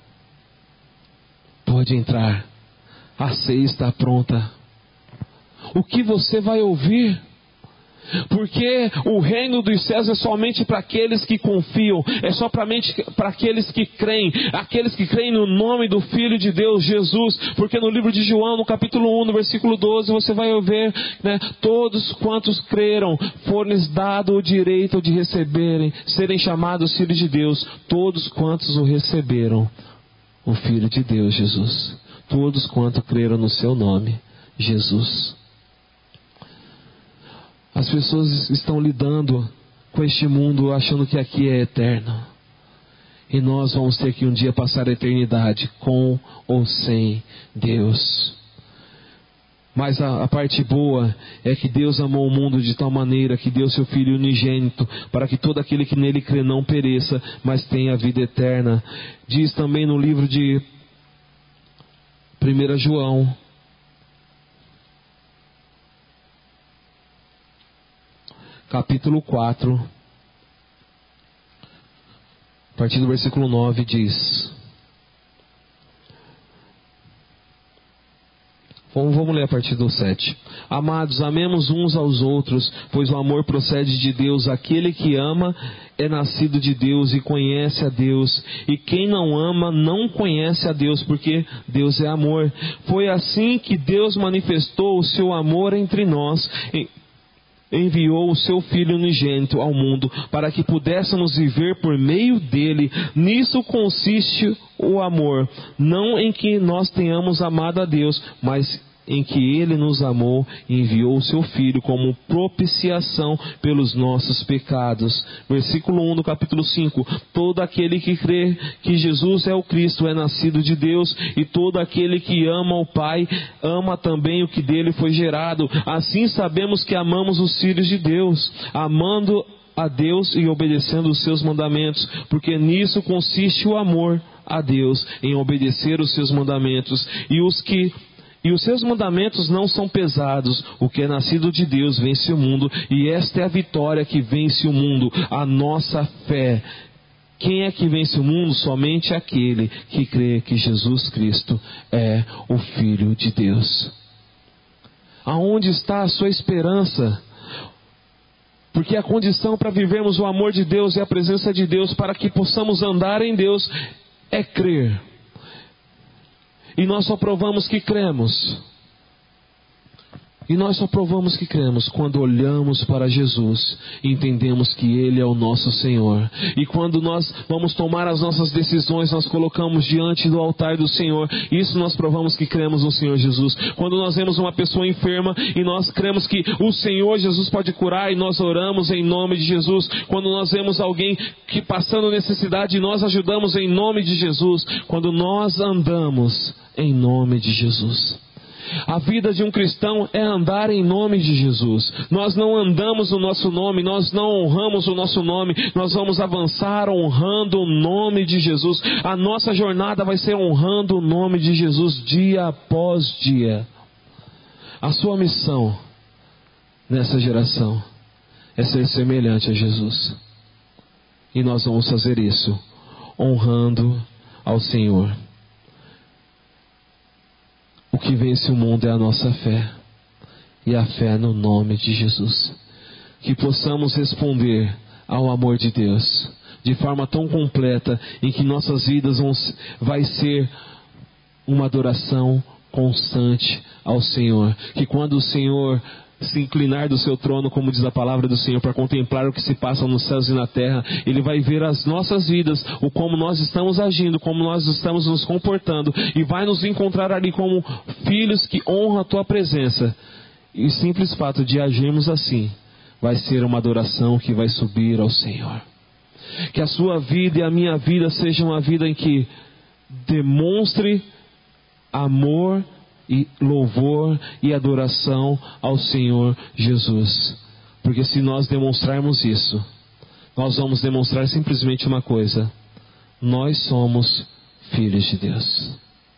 A: Pode entrar, a ceia está pronta. O que você vai ouvir? Porque o reino dos céus é somente para aqueles que confiam, é só para aqueles que creem, aqueles que creem no nome do Filho de Deus, Jesus. Porque no livro de João, no capítulo um, no versículo doze, você vai ver, né, todos quantos creram, foram-lhes dado o direito de receberem, serem chamados filhos de Deus, todos quantos o receberam, o Filho de Deus, Jesus, todos quantos creram no seu nome, Jesus. As pessoas estão lidando com este mundo achando que aqui é eterno. E nós vamos ter que um dia passar a eternidade com ou sem Deus. Mas a, a parte boa é que Deus amou o mundo de tal maneira que deu seu Filho unigênito, para que todo aquele que nele crê não pereça, mas tenha a vida eterna. Diz também no livro de primeiro João, capítulo quatro, partir do versículo nove diz... Bom, vamos ler a partir do sete. Amados, amemos uns aos outros, pois o amor procede de Deus. Aquele que ama é nascido de Deus e conhece a Deus. E quem não ama não conhece a Deus, porque Deus é amor. Foi assim que Deus manifestou o seu amor entre nós. Enviou o seu Filho unigênito ao mundo, para que pudéssemos viver por meio dele. Nisso consiste o amor, não em que nós tenhamos amado a Deus, mas em que Ele nos amou e enviou o seu Filho como propiciação pelos nossos pecados. Versículo um do capítulo cinco. Todo aquele que crê que Jesus é o Cristo é nascido de Deus, e todo aquele que ama o Pai ama também o que dele foi gerado. Assim sabemos que amamos os filhos de Deus, amando a Deus e obedecendo os seus mandamentos, porque nisso consiste o amor a Deus, em obedecer os seus mandamentos. E os que E os seus mandamentos não são pesados. O que é nascido de Deus vence o mundo, e esta é a vitória que vence o mundo, a nossa fé. Quem é que vence o mundo? Somente aquele que crê que Jesus Cristo é o Filho de Deus. Aonde está a sua esperança? Porque a condição para vivermos o amor de Deus e a presença de Deus, para que possamos andar em Deus, é crer. E nós só provamos que cremos. E nós só provamos que cremos quando olhamos para Jesus e entendemos que Ele é o nosso Senhor. E quando nós vamos tomar as nossas decisões, nós colocamos diante do altar do Senhor. Isso nós provamos que cremos no Senhor Jesus. Quando nós vemos uma pessoa enferma e nós cremos que o Senhor Jesus pode curar, e nós oramos em nome de Jesus. Quando nós vemos alguém que passando necessidade e nós ajudamos em nome de Jesus. Quando nós andamos em nome de Jesus. A vida de um cristão é andar em nome de Jesus. Nós não andamos no nosso nome, nós não honramos o nosso nome, nós vamos avançar honrando o nome de Jesus. A nossa jornada vai ser honrando o nome de Jesus dia após dia. A sua missão nessa geração é ser semelhante a Jesus. E nós vamos fazer isso honrando ao Senhor. O que vence o mundo é a nossa fé, e a fé no nome de Jesus. Que possamos responder ao amor de Deus de forma tão completa, em que nossas vidas vão, vai ser uma adoração constante ao Senhor. Que quando o Senhor se inclinar do seu trono, como diz a palavra do Senhor, para contemplar o que se passa nos céus e na terra, Ele vai ver as nossas vidas, o como nós estamos agindo, como nós estamos nos comportando, e vai nos encontrar ali como filhos que honram a Tua presença. E o simples fato de agirmos assim vai ser uma adoração que vai subir ao Senhor. Que a sua vida e a minha vida seja uma vida em que demonstre amor e louvor e adoração ao Senhor Jesus. Porque se nós demonstrarmos isso, nós vamos demonstrar simplesmente uma coisa: nós somos filhos de Deus.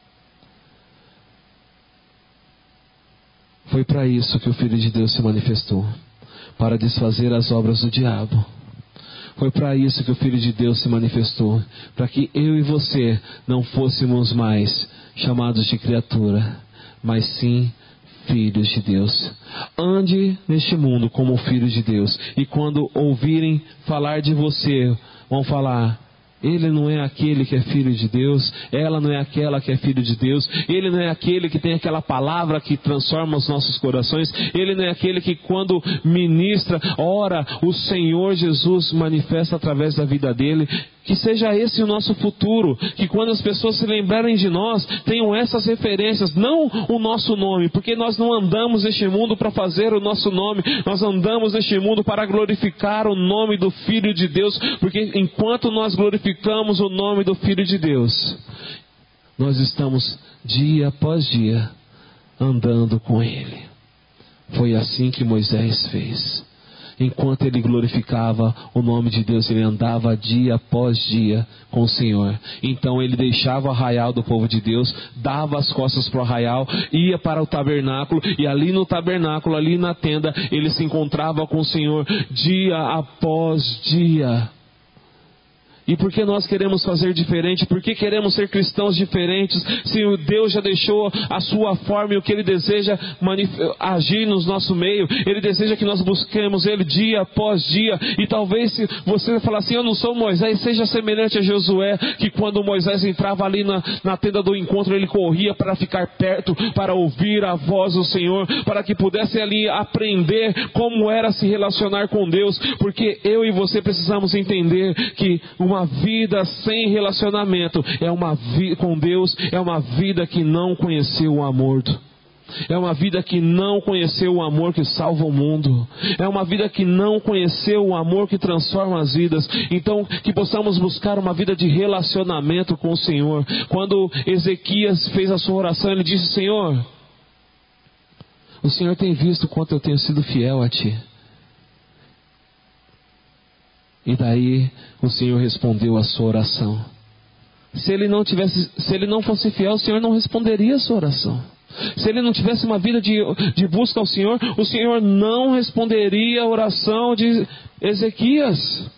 A: Foi para isso que o Filho de Deus se manifestou, para desfazer as obras do diabo. Foi para isso que o Filho de Deus se manifestou, para que eu e você não fôssemos mais chamados de criatura, mas sim filhos de Deus. Ande neste mundo como filho de Deus, e quando ouvirem falar de você, vão falar: ele não é aquele que é filho de Deus, ela não é aquela que é filho de Deus, ele não é aquele que tem aquela palavra que transforma os nossos corações, ele não é aquele que quando ministra, ora, o Senhor Jesus manifesta através da vida dele. Que seja esse o nosso futuro, que quando as pessoas se lembrarem de nós, tenham essas referências, não o nosso nome, porque nós não andamos neste mundo para fazer o nosso nome, nós andamos neste mundo para glorificar o nome do Filho de Deus, porque enquanto nós glorificamos o nome do Filho de Deus, nós estamos dia após dia andando com Ele. Foi assim que Moisés fez. Enquanto ele glorificava o nome de Deus, ele andava dia após dia com o Senhor. Então ele deixava o arraial do povo de Deus, dava as costas para o arraial, ia para o tabernáculo, e ali no tabernáculo, ali na tenda, ele se encontrava com o Senhor dia após dia. E por que nós queremos fazer diferente? Por que queremos ser cristãos diferentes? Se o Deus já deixou a sua forma e o que Ele deseja agir no nosso meio, Ele deseja que nós busquemos Ele dia após dia. E talvez se você falar assim, eu não sou Moisés, seja semelhante a Josué, que quando Moisés entrava ali na, na tenda do encontro, ele corria para ficar perto, para ouvir a voz do Senhor, para que pudesse ali aprender como era se relacionar com Deus. Porque eu e você precisamos entender que uma Uma vida sem relacionamento é uma vida com Deus, é uma vida que não conheceu o amor. É uma vida que não conheceu o amor que salva o mundo. É uma vida que não conheceu o amor que transforma as vidas. Então, que possamos buscar uma vida de relacionamento com o Senhor. Quando Ezequias fez a sua oração, ele disse: Senhor, o Senhor tem visto quanto eu tenho sido fiel a Ti. E daí o Senhor respondeu a sua oração. Se ele não tivesse, se ele não fosse fiel, o Senhor não responderia a sua oração. Se ele não tivesse uma vida de, de busca ao Senhor, o Senhor não responderia a oração de Ezequias.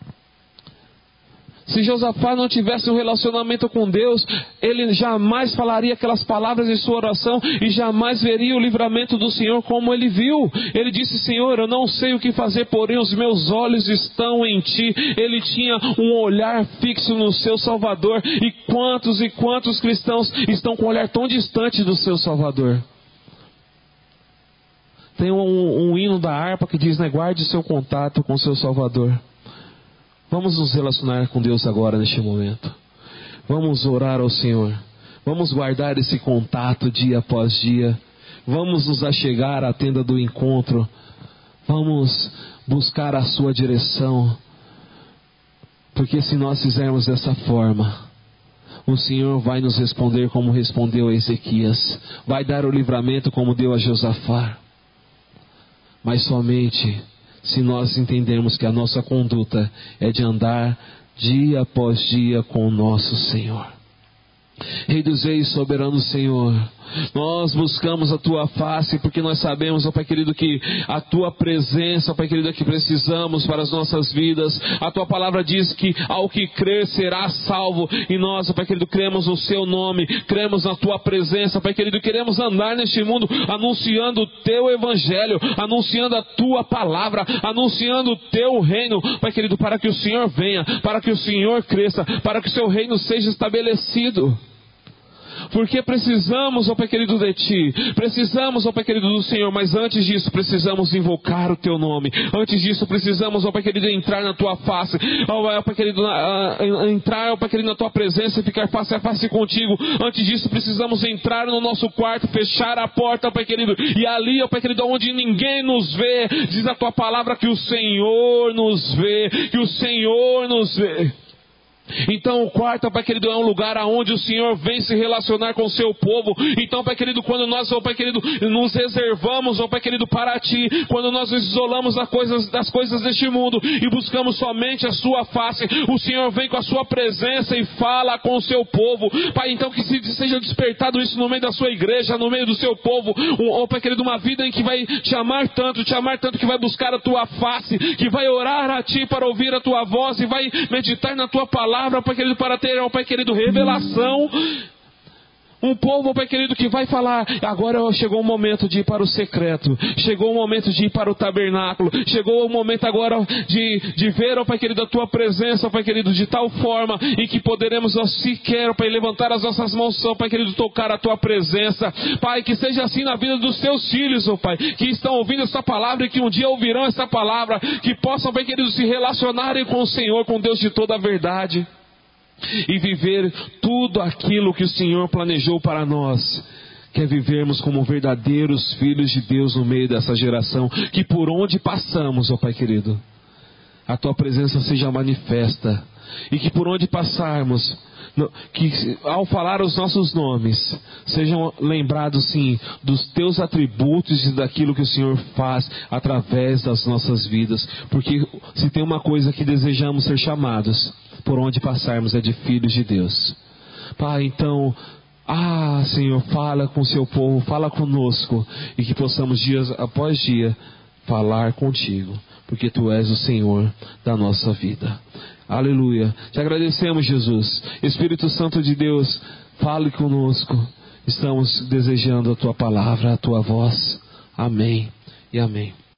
A: Se Josafá não tivesse um relacionamento com Deus, ele jamais falaria aquelas palavras em sua oração e jamais veria o livramento do Senhor como ele viu. Ele disse: Senhor, eu não sei o que fazer, porém os meus olhos estão em Ti. Ele tinha um olhar fixo no seu Salvador. E quantos e quantos cristãos estão com um olhar tão distante do seu Salvador? Tem um, um hino da harpa que diz, né, guarde seu contato com seu Salvador. Vamos nos relacionar com Deus agora neste momento. Vamos orar ao Senhor. Vamos guardar esse contato dia após dia. Vamos nos achegar à tenda do encontro. Vamos buscar a sua direção. Porque se nós fizermos dessa forma, o Senhor vai nos responder como respondeu a Ezequias. Vai dar o livramento como deu a Josafá. Mas somente se nós entendermos que a nossa conduta é de andar dia após dia com o nosso Senhor. Rei dos Reis, soberano Senhor, nós buscamos a Tua face, porque nós sabemos, ó Pai querido, que a Tua presença, ó Pai querido, é que precisamos para as nossas vidas. A Tua palavra diz que ao que crer será salvo, e nós, ó Pai querido, cremos no Seu nome, cremos na Tua presença, Pai querido, queremos andar neste mundo anunciando o Teu Evangelho, anunciando a Tua palavra, anunciando o Teu reino, Pai querido, para que o Senhor venha, para que o Senhor cresça, para que o Seu reino seja estabelecido. Porque precisamos, ó Pai querido, de Ti. Precisamos, ó Pai querido, do Senhor. Mas antes disso, precisamos invocar o Teu nome. Antes disso, precisamos, ó Pai querido, entrar na Tua face. Ó Pai querido, na, uh, entrar, ó Pai querido, na Tua presença e ficar face a face contigo. Antes disso, precisamos entrar no nosso quarto, fechar a porta, ó Pai querido. E ali, ó Pai querido, onde ninguém nos vê, diz a Tua palavra que o Senhor nos vê. Que o Senhor nos vê. Então o quarto, Pai querido, é um lugar onde o Senhor vem se relacionar com o seu povo. Então, Pai querido, quando nós, ó Pai querido, nos reservamos, ó Pai querido, para Ti, quando nós nos isolamos das coisas, das coisas deste mundo e buscamos somente a Sua face, o Senhor vem com a Sua presença e fala com o seu povo. Pai, então que seja despertado isso no meio da Sua igreja, no meio do seu povo, ó Pai querido, uma vida em que vai te amar tanto, te amar tanto que vai buscar a Tua face, que vai orar a Ti para ouvir a Tua voz e vai meditar na Tua palavra, Pai querido, para ter, ó Pai querido, revelação. Um povo, ó Pai querido, que vai falar: agora chegou o momento de ir para o secreto, chegou o momento de ir para o tabernáculo, chegou o momento agora de, de ver, ó Pai querido, a Tua presença, ó Pai querido, de tal forma em que poderemos, ó, sequer, ó Pai, levantar as nossas mãos, ó Pai querido, tocar a Tua presença. Pai, que seja assim na vida dos Teus filhos, ó Pai, que estão ouvindo essa palavra e que um dia ouvirão essa palavra, que possam, ó Pai querido, se relacionarem com o Senhor, com Deus de toda a verdade, e viver tudo aquilo que o Senhor planejou para nós, que é vivermos como verdadeiros filhos de Deus no meio dessa geração, que por onde passamos, ó Pai querido, a Tua presença seja manifesta, e que por onde passarmos, que ao falar os nossos nomes, sejam lembrados sim dos Teus atributos e daquilo que o Senhor faz através das nossas vidas. Porque se tem uma coisa que desejamos ser chamados, por onde passarmos, é de filhos de Deus. Pai, então, ah Senhor, fala com o Seu povo, fala conosco, e que possamos dias após dia falar contigo, porque Tu és o Senhor da nossa vida. Aleluia. Te agradecemos, Jesus. Espírito Santo de Deus, fale conosco. Estamos desejando a tua palavra, a tua voz. Amém e amém.